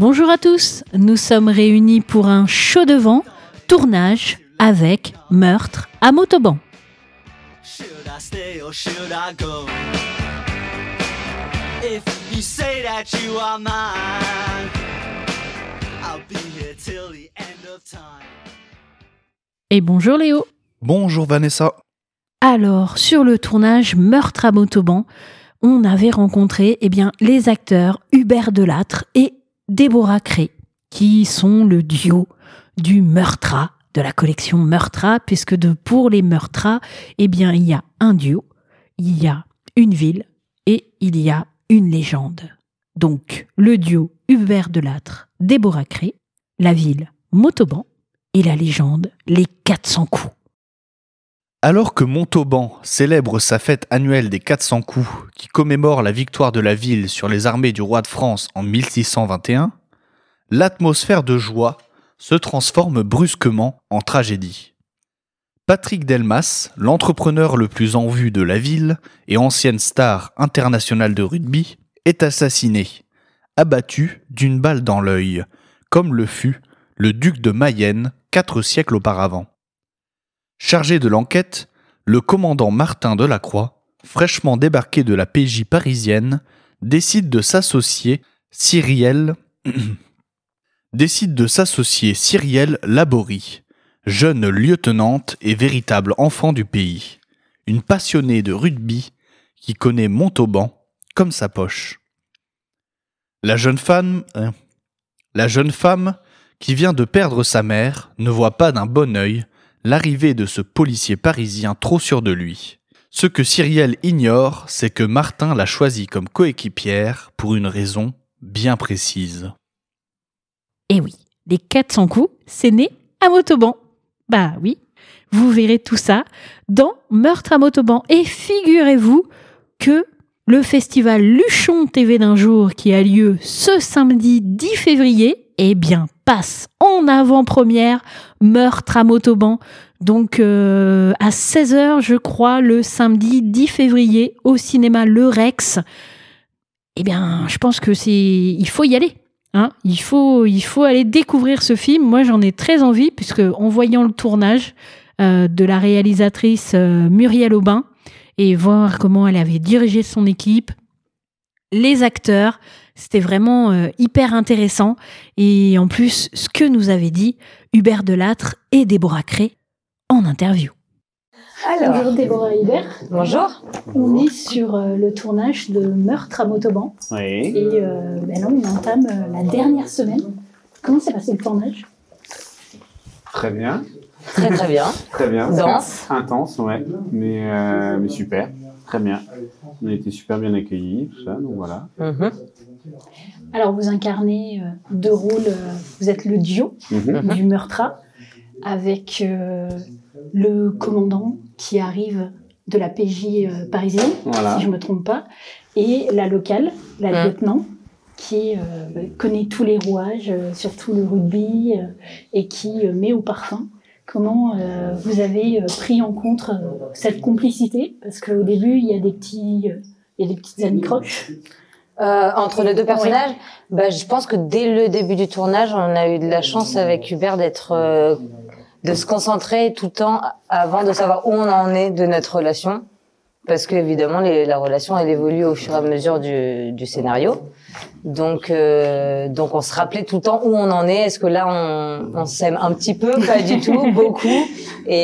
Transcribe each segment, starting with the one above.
Bonjour à tous, nous sommes réunis pour un show de vent, tournage avec Meurtre à Montauban. Should I stay or should I go? If you say that you are mine, I'll be here till the end of time. Et bonjour Léo. Bonjour Vanessa. Alors, sur le tournage Meurtre à Montauban, on avait rencontré les acteurs Hubert Delattre et Déborah Cré, qui sont le duo du Meurtra, de la collection Meurtra, puisque pour les Meurtras, il y a un duo, il y a une ville et il y a une légende. Donc, le duo Hubert Delattre, Déborah Cré, la ville Montauban et la légende Les 400 coups. Alors que Montauban célèbre sa fête annuelle des 400 coups, qui commémore la victoire de la ville sur les armées du roi de France en 1621, l'atmosphère de joie se transforme brusquement en tragédie. Patrick Delmas, l'entrepreneur le plus en vue de la ville et ancienne star internationale de rugby, est assassiné, abattu d'une balle dans l'œil, comme le fut le duc de Mayenne 4 siècles auparavant. Chargé de l'enquête, le commandant Martin Delacroix, fraîchement débarqué de la PJ parisienne, décide de s'associer Cyrielle Laborie, jeune lieutenante et véritable enfant du pays, une passionnée de rugby qui connaît Montauban comme sa poche. La jeune femme qui vient de perdre sa mère ne voit pas d'un bon œil l'arrivée de ce policier parisien trop sûr de lui. Ce que Cyrielle ignore, c'est que Martin l'a choisi comme coéquipière pour une raison bien précise. Et oui, les 400 coups, c'est né à Montauban. Bah oui, vous verrez tout ça dans Meurtre à Montauban. Et figurez-vous que le festival Luchon TV d'un jour qui a lieu ce samedi 10 février, passe en avant-première Meurtre à Montauban. Donc à 16h, je crois, le samedi 10 février au cinéma Le Rex. Je pense que il faut y aller. Hein, il faut aller découvrir ce film. Moi, j'en ai très envie, puisque en voyant le tournage de la réalisatrice Muriel Aubin et voir comment elle avait dirigé son équipe, les acteurs, c'était vraiment hyper intéressant. Et en plus, ce que nous avaient dit Hubert Delattre et Déborah Cré en interview. Alors, bonjour Déborah et Hubert. Bonjour. On est sur le tournage de Meurtre à Montauban. Oui. Et là, on entame la dernière semaine. Comment s'est passé le tournage ? Très bien. Très bien. Très bien. Dense. Intense, ouais. Mais super. Très bien. On a été super bien accueillis, tout ça, donc voilà. Mm-hmm. Alors, vous incarnez deux rôles. Vous êtes le duo du Meurtra avec le commandant qui arrive de la PJ parisienne, Voilà. si je ne me trompe pas, et la locale, la lieutenant, qui connaît tous les rouages, surtout le rugby, et qui met au parfum. Comment vous avez pris en compte cette complicité ? Parce qu'au début, il y a des petites anicroches. Entre les deux personnages, je pense que dès le début du tournage, on a eu de la chance avec Hubert de se concentrer tout le temps avant de savoir où on en est de notre relation. Parce que évidemment, la relation, elle évolue au fur et à mesure du scénario. Donc on se rappelait tout le temps où on en est. Est-ce que là, on s'aime un petit peu, pas du tout, beaucoup, et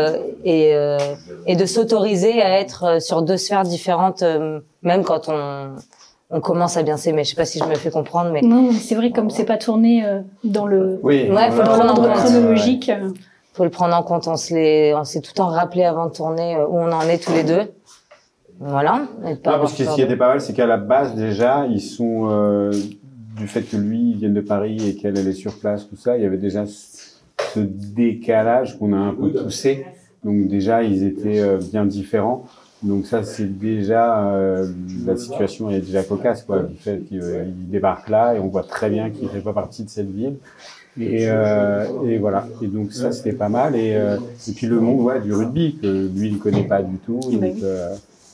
de s'autoriser à être sur deux sphères différentes, même quand on commence à bien s'aimer. Je sais pas si je me fais comprendre, mais Non, c'est vrai, comme c'est pas tourné dans le Oui. Ouais, faut le dans prendre en l'ordre compte. chronologique. Faut le prendre en compte. On s'est tout le temps rappelé avant de tourner où on en est tous les deux. Voilà. Et pas Non, parce que ce qui était pas mal, c'est qu'à la base, déjà, ils sont, du fait que lui, il vienne de Paris et qu'elle est sur place, tout ça, il y avait déjà ce décalage qu'on a un peu poussé. Donc déjà, ils étaient bien différents. Donc ça, c'est déjà, la situation est déjà cocasse, quoi. Du fait qu'il débarque là et on voit très bien qu'il fait pas partie de cette ville. Et voilà. Et donc ça, c'était pas mal. Et puis le monde, du rugby, que lui, il connaît pas du tout. Donc,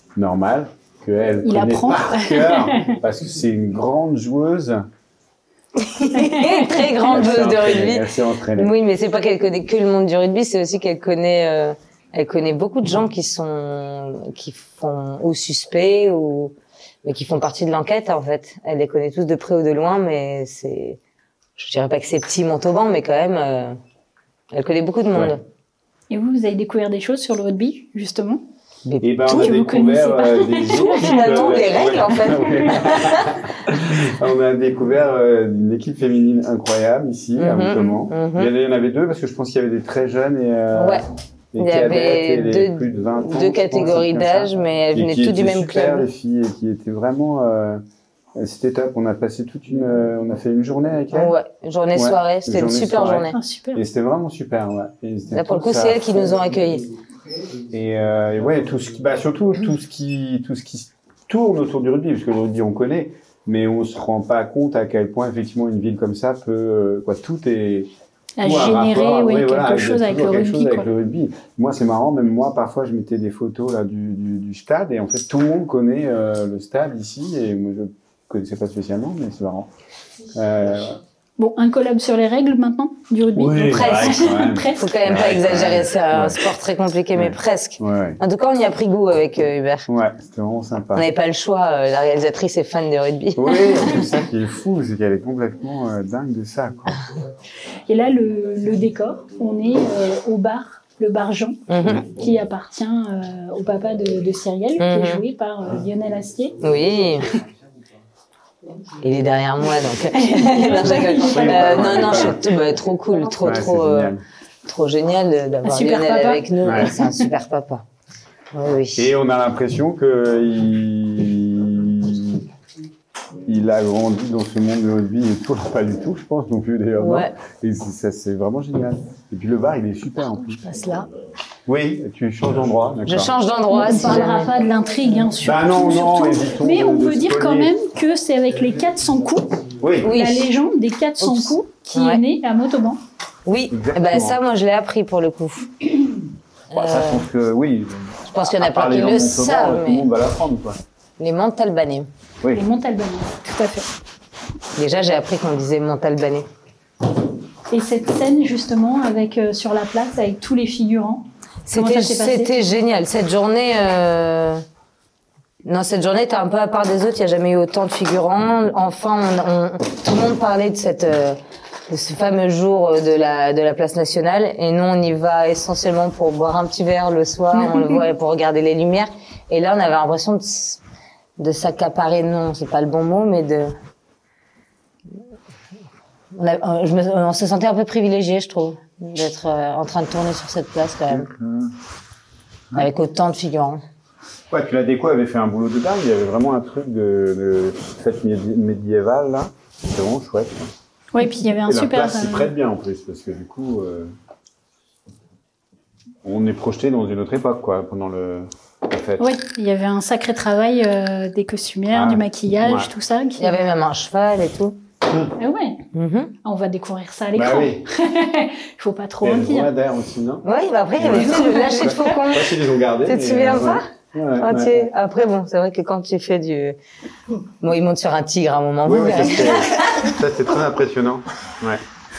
normal. qu'elle Il connaît apprend. par cœur, parce que c'est une grande joueuse. Très grande joueuse de rugby. Elle s'est entraînée. Oui, mais c'est pas qu'elle connaît que le monde du rugby, c'est aussi qu'elle connaît beaucoup de gens qui font ou suspects mais qui font partie de l'enquête en fait. Elle les connaît tous de près ou de loin, mais je dirais pas que c'est petit Montauban, mais quand même, elle connaît beaucoup de monde. Ouais. Et vous avez découvert des choses sur le rugby, justement? Et ben, on Tout a que vous connaissez découvert pas. des équipes. Finalement, les règles, en fait. On a découvert une équipe féminine incroyable ici, à Montauban. Il y en avait deux parce que je pense qu'il y avait des très jeunes et Ouais. les Il y cadettes avait et les plus de 20 ans. je deux pense, catégories comme ça. d'âge, mais elles Et venaient qui toutes du étaient même super, club. les filles, et qui étaient vraiment. C'était top. On a passé on a fait une journée avec elles. Ouais, journée-soirée, c'était une super journée-soirée. journée. Ah, super. Et c'était vraiment super, ouais. Et c'était Là, pour le tout coup, ça c'est à elles qui fond. nous ont accueillis. Et ouais, surtout tout ce qui tourne autour du rugby, parce que le rugby on connaît, mais on se rend pas compte à quel point effectivement une ville comme ça peut, tout est À tout a un générer, rapport, oui, ouais, quelque voilà, chose il y a avec toujours le quelque rugby, chose avec quoi. le rugby. Moi, c'est marrant, même moi, parfois, je mettais des photos là du stade, et en fait, tout le monde connaît le stade ici, et moi, je connaissais pas spécialement, mais c'est marrant. Bon, un collab sur les règles maintenant du rugby. Oui, presque. ouais, quand même. Presque. Faut quand même pas Ouais, exagérer, ouais. c'est un Ouais. sport très compliqué, mais Ouais. presque. Ouais, En tout cas, on y a pris goût avec Hubert. ouais, c'était vraiment sympa. On n'avait pas le choix, la réalisatrice est fan de rugby. Oui, c'est ça qui est fou, c'est qu'elle est complètement dingue de ça, quoi. Et là, le décor, on est au bar, le bar Jean, qui appartient au papa de Cyrielle, qui est joué par Lionel Astier. Oui. Il est derrière moi, donc. Non, je rigole. Non, trop cool, Ouais, c'est génial. trop génial d'avoir Un super Lionel papa. avec nous. Ouais. C'est un super papa. Oui. Et on a l'impression que il a grandi dans ce monde de rugby et toujours pas du tout, je pense, non plus d'ailleurs. non. Ouais. Et ça, c'est vraiment génial. Et puis le bar, il est super en plus. Je passe là. Oui, tu changes d'endroit, d'accord. Je change On d'endroit ne si parlera jamais. pas de l'intrigue, hein, surtout, Bah non, surtout. évitons Mais on de peut dire quand spoiler. même que c'est avec les 400 coups, Oui, Oui. la légende des 400 Oups. coups qui Ouais. est née à Montauban. Oui. Exactement. Ben, ça, moi, je l'ai appris pour le coup. Bah, ça, je pense que oui. Je pense qu'il y en a À part plein les qui gens le de Montauban, savent, tout le mais monde va l'apprendre, quoi. les Montalbanais. Oui. Les Montalbanais, tout à fait. Déjà, j'ai appris qu'on disait Montalbanais. Et cette scène, justement, avec sur la place, avec tous les figurants, comment ça s'est passé? C'était génial. Cette journée, non, cette journée était un peu à part des autres. Il n'y a jamais eu autant de figurants. Enfin, tout le monde parlait de de ce fameux jour de la place nationale. Et nous, on y va essentiellement pour boire un petit verre le soir. On le voit pour regarder les lumières. Et là, on avait l'impression de s'accaparer. Non, c'est pas le bon mot, mais on se sentait un peu privilégié, je trouve, d'être en train de tourner sur cette place quand même, avec autant de figurants. Ouais, puis la déco avait fait un boulot de dingue. Il y avait vraiment un truc de fête médiévale, là. C'était vraiment chouette. Oui, puis il y avait un Et la super. place s'y prête bien en plus, parce que du coup, on est projeté dans une autre époque, quoi, pendant la fête. Oui, il y avait un sacré travail des costumières, Ah, du maquillage, ouais. tout ça. Il y avait même un cheval et tout. Ah ouais, on va découvrir ça à l'écran. Bah oui. Il faut pas trop Et en le dire. dromadaire aussi, non? Oui, bah après, il y avait aussi le lâcher de faucon. Je sais pas s'ils les ont gardés. Tu te mais, souviens ouais. pas? Ouais, Quand ouais. Après, bon, c'est vrai que quand tu fais Bon, il monte sur un tigre à un moment. Oui, vous oui, verrez. ça c'était très impressionnant. Ouais.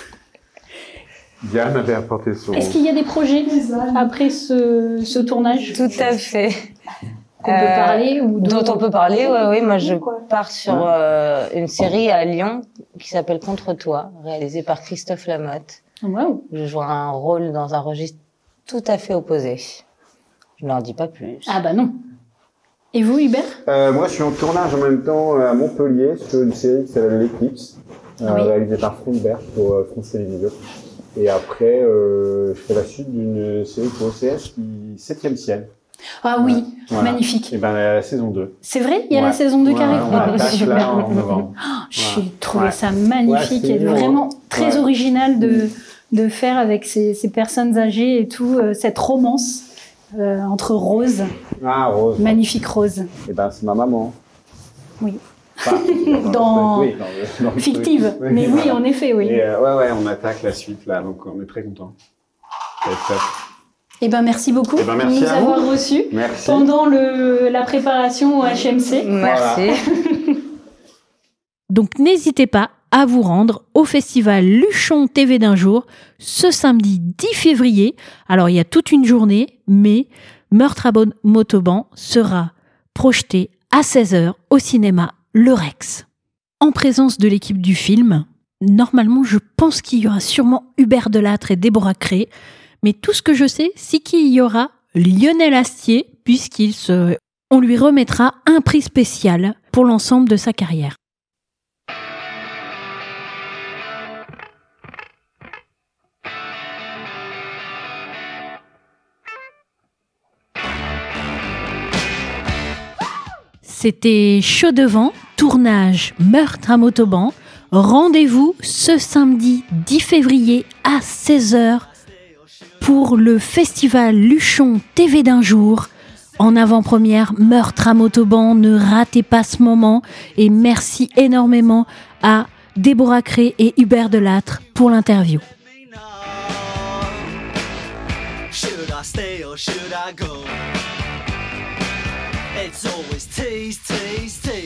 Diane avait apporté son... Est-ce qu'il y a des projets après ce tournage Tout à fait. qu'on peut parler ou Dont on peut parler, oui. Moi, je pars sur une série à Lyon qui s'appelle Contre toi, réalisée par Christophe Lamotte. Waouh. Je joue un rôle dans un registre tout à fait opposé. Je n'en dis pas plus. Ah bah non. Et vous, Hubert? Moi, je suis en tournage en même temps à Montpellier sur une série qui s'appelle L'Eclipse, Oui. réalisée par Franck Berg pour France Télévisions. Et après, je fais la suite d'une série pour OCS qui 7e ciel. Ah oui, Voilà. magnifique. Et ben la saison 2. C'est vrai, il y a la Ouais. saison 2 qui Ouais, arrive. on attaque là en novembre. J'ai trouvé Ouais. ça magnifique Ouais, c'est et mignon, vraiment hein. très Ouais. original de faire avec ces personnes âgées et tout, cette romance entre Rose, Ah, Rose. magnifique Rose, Et ben c'est ma maman. oui. Enfin, Dans- dans le Fictive, truc. mais oui, en effet, oui. Et ouais, on attaque la suite là, donc on est très contents. Ça va être top. Eh ben merci beaucoup Eh ben, de merci nous à vous. avoir reçus Merci. pendant la préparation au HMC. Merci. Donc n'hésitez pas à vous rendre au festival Luchon TV d'un jour ce samedi 10 février. Alors il y a toute une journée, mais Meurtre à Motoban sera projeté à 16h au cinéma Le Rex. En présence de l'équipe du film, normalement je pense qu'il y aura sûrement Hubert Delattre et Déborah Cré, mais tout ce que je sais, c'est qu'il y aura Lionel Astier, on lui remettra un prix spécial pour l'ensemble de sa carrière. C'était Chaud devant, tournage Meurtre à Motoban. Rendez-vous ce samedi 10 février à 16h pour le festival Luchon TV d'un jour. En avant-première, Meurtre à Motoban, ne ratez pas ce moment. Et merci énormément à Déborah Cré et Hubert Delattre pour l'interview. Should I stay or should I go? It's always tease, tease, tease.